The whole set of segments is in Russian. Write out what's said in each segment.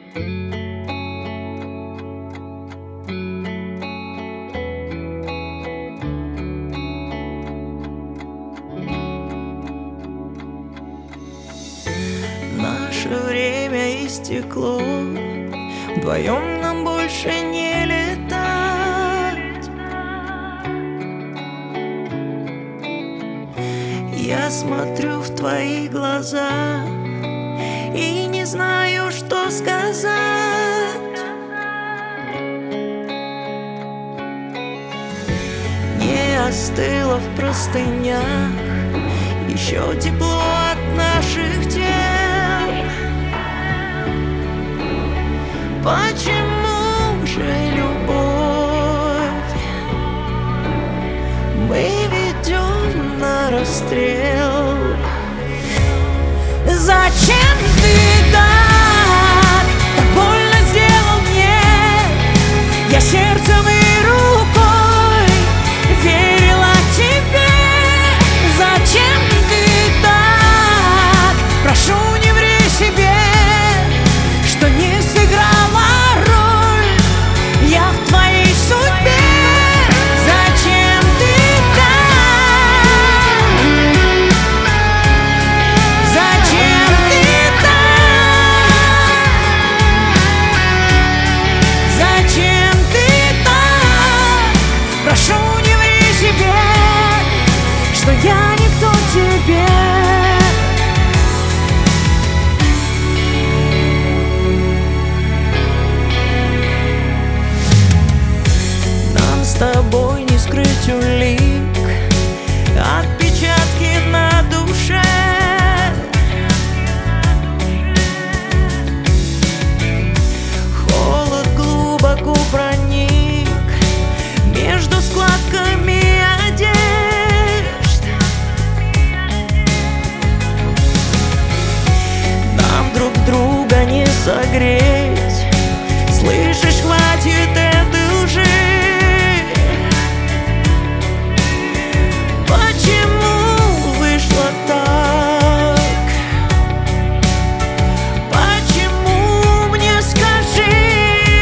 Наше время истекло, вдвоем нам больше не летать. Я смотрю в твои глаза и не знаю, что сказать. Не остыло в простынях еще тепло от наших тел. Почему же любовь мы ведем на расстрел? Зачем ты так больно сделал мне? Я сердцем и рукой верила тебе. Зачем ты так? Прошу, не ври себе, что не сыграла роль я в твоей судьбе. Зачем ты так? Зачем ты так? Зачем ты так? Прошу, не ври себе, что я никто тебе. Нам с тобой не скрыть улик, отпечатки на душе. Холод глубоко проник между складками одежд. Нам друг друга не согреть. Слышишь, хватит этой лжи. Почему вышло так? Почему, мне скажи?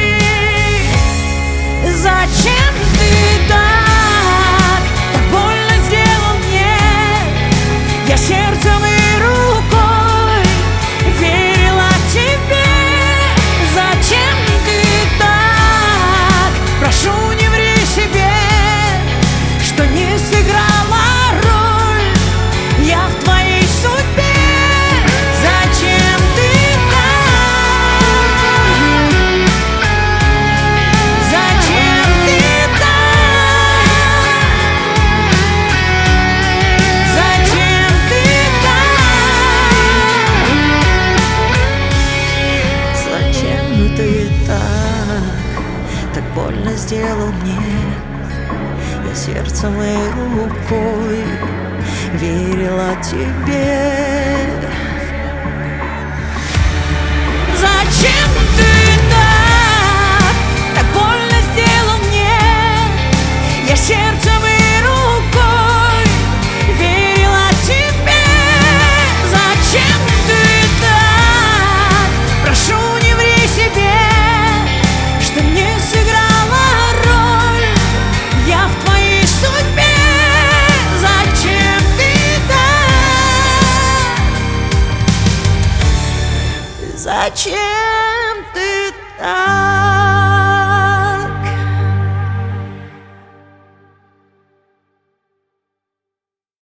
Зачем ты так больно сделал мне? Я сердцем и рукой верила тебе. Зачем ты так? Прошу, не ври себе, что не сыграла роль я в твоей судьбе. Зачем ты так? Зачем ты так? Зачем ты так? Зачем ты так больно сделал мне? Я сердцем и рукой верила тебе. Зачем ты так больно сделал мне? Я сердцем и рукой верила тебе. Зачем ты так? Прошу, не ври себе, что не сыграла роль я в твоей судьбе. Зачем ты так? Зачем ты так?